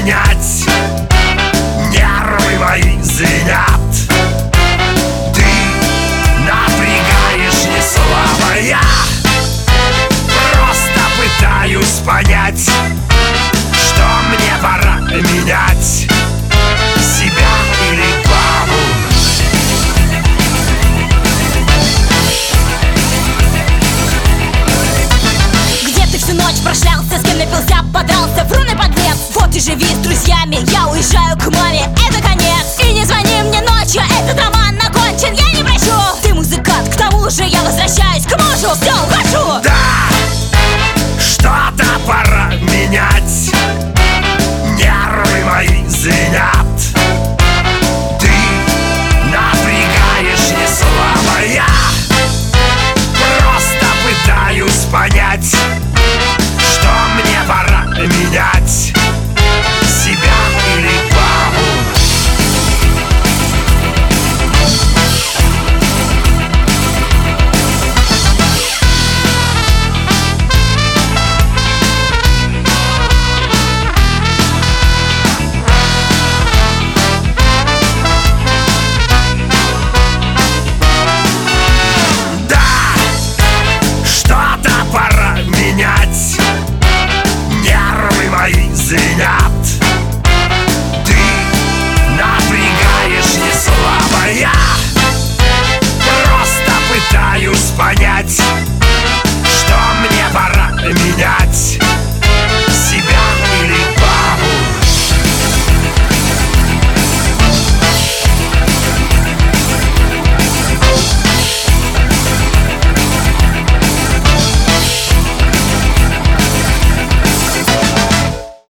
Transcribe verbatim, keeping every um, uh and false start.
понять. Нервы мои звенят. Ты напрягаешь не слабо. Я просто пытаюсь понять, что мне пора менять. Себя или папу. Где ты всю ночь прошлялся, с кем напился, подрался? Врун и подлец, вот и живи с друзьями. Я уезжаю к маме.